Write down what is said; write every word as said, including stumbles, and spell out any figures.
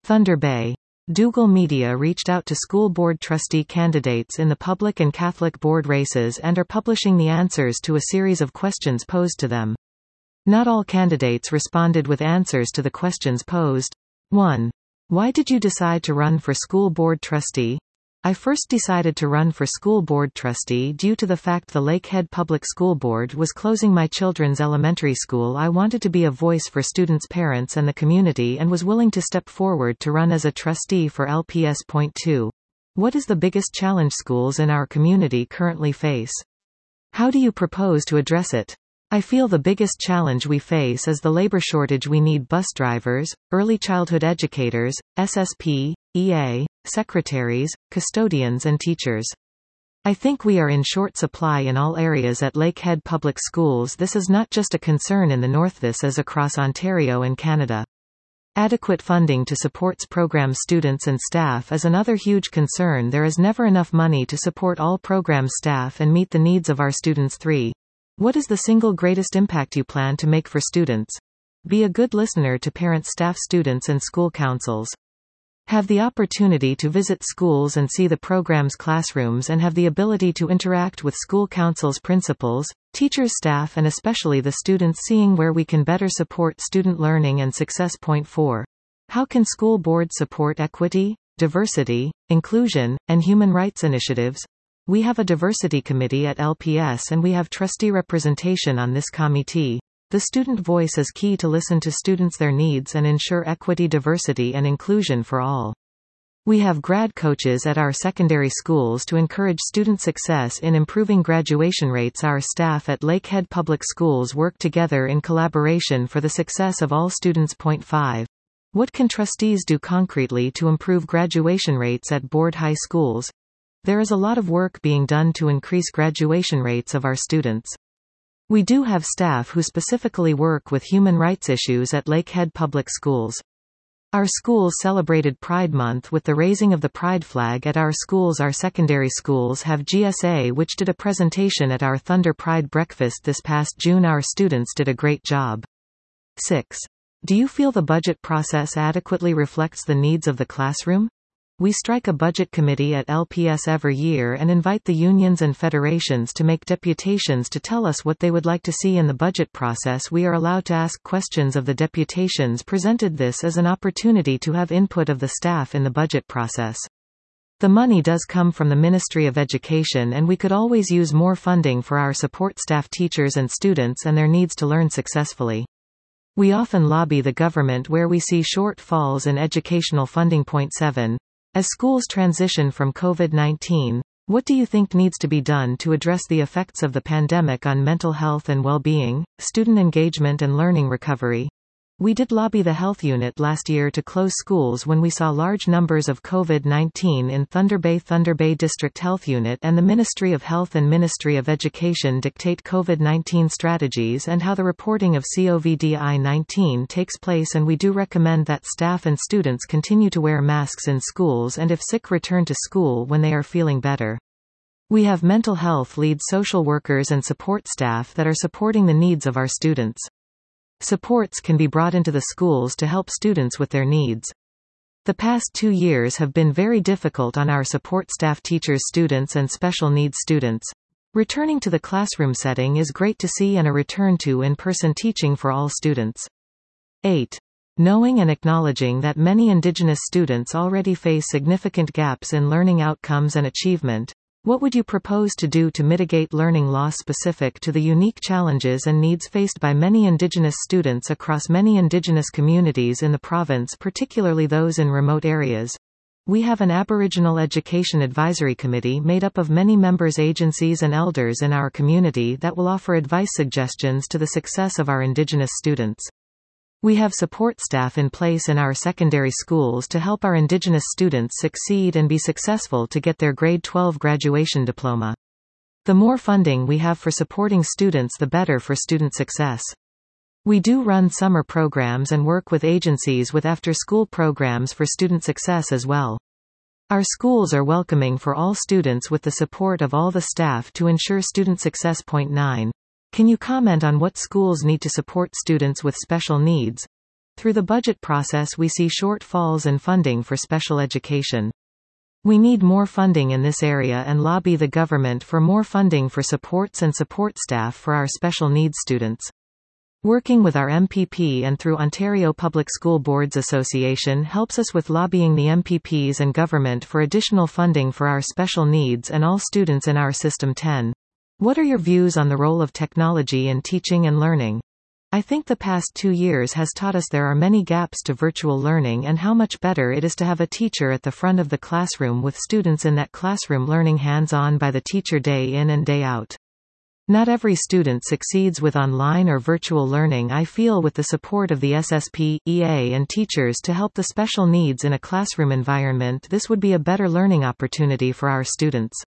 Thunder Bay. Dougal Media reached out to school board trustee candidates in the public and Catholic board races and are publishing the answers to a series of questions posed to them. Not all candidates responded with answers to the questions posed. one. Why did you decide to run for school board trustee? I first decided to run for school board trustee due to the fact the Lakehead Public School Board was closing my children's elementary school. I wanted to be a voice for students' parents and the community and was willing to step forward to run as a trustee for L P S. two. What is the biggest challenge schools in our community currently face? How do you propose to address it? I feel the biggest challenge we face is the labor shortage. We need bus drivers, early childhood educators, S S P, E A, secretaries, custodians and teachers. I think we are in short supply in all areas at Lakehead Public Schools. This is not just a concern in the North, this is across Ontario and Canada. Adequate funding to support program students and staff is another huge concern. There is never enough money to support all program staff and meet the needs of our students. three. What is the single greatest impact you plan to make for students? Be a good listener to parents, staff, students and school councils. Have the opportunity to visit schools and see the program's classrooms and have the ability to interact with school councils, principals, teachers, staff and especially the students, seeing where we can better support student learning and success. Point four. How can school boards support equity, diversity, inclusion, and human rights initiatives? We have a diversity committee at L P S and we have trustee representation on this committee. The student voice is key to listen to students, their needs and ensure equity, diversity and inclusion for all. We have grad coaches at our secondary schools to encourage student success in improving graduation rates. Our staff at Lakehead Public Schools work together in collaboration for the success of all students. Point five. What can trustees do concretely to improve graduation rates at board high schools? There is a lot of work being done to increase graduation rates of our students. We do have staff who specifically work with human rights issues at Lakehead Public Schools. Our schools celebrated Pride Month with the raising of the Pride flag at our schools. Our secondary schools have G S A, which did a presentation at our Thunder Pride breakfast this past June. Our students did a great job. six. Do you feel the budget process adequately reflects the needs of the classroom? We strike a budget committee at L P S every year and invite the unions and federations to make deputations to tell us what they would like to see in the budget process. We are allowed to ask questions of the deputations presented. This is an opportunity to have input of the staff in the budget process. The money does come from the Ministry of Education and we could always use more funding for our support staff, teachers and students and their needs to learn successfully. We often lobby the government where we see shortfalls in educational funding. Point seven. As schools transition from COVID nineteen, what do you think needs to be done to address the effects of the pandemic on mental health and well-being, student engagement and learning recovery? We did lobby the health unit last year to close schools when we saw large numbers of COVID nineteen in Thunder Bay. Thunder Bay District Health Unit and the Ministry of Health and Ministry of Education dictate COVID nineteen strategies and how the reporting of COVID nineteen takes place, and we do recommend that staff and students continue to wear masks in schools and if sick return to school when they are feeling better. We have mental health lead social workers and support staff that are supporting the needs of our students. Supports can be brought into the schools to help students with their needs. The past two years have been very difficult on our support staff, teachers, students and special needs students. Returning to the classroom setting is great to see and a return to in-person teaching for all students. eight. Knowing and acknowledging that many Indigenous students already face significant gaps in learning outcomes and achievement, what would you propose to do to mitigate learning loss specific to the unique challenges and needs faced by many Indigenous students across many Indigenous communities in the province, particularly those in remote areas? We have an Aboriginal Education Advisory Committee made up of many members, agencies and elders in our community that will offer advice suggestions to the success of our Indigenous students. We have support staff in place in our secondary schools to help our Indigenous students succeed and be successful to get their grade twelve graduation diploma. The more funding we have for supporting students, the better for student success. We do run summer programs and work with agencies with after-school programs for student success as well. Our schools are welcoming for all students with the support of all the staff to ensure student success. Point nine. Can you comment on what schools need to support students with special needs? Through the budget process we see shortfalls in funding for special education. We need more funding in this area and lobby the government for more funding for supports and support staff for our special needs students. Working with our M P P and through Ontario Public School Boards Association helps us with lobbying the M P Ps and government for additional funding for our special needs and all students in our system. ten. What are your views on the role of technology in teaching and learning? I think the past two years has taught us there are many gaps to virtual learning and how much better it is to have a teacher at the front of the classroom with students in that classroom learning hands-on by the teacher day in and day out. Not every student succeeds with online or virtual learning. I feel with the support of the S S P, E A and teachers to help the special needs in a classroom environment, this would be a better learning opportunity for our students.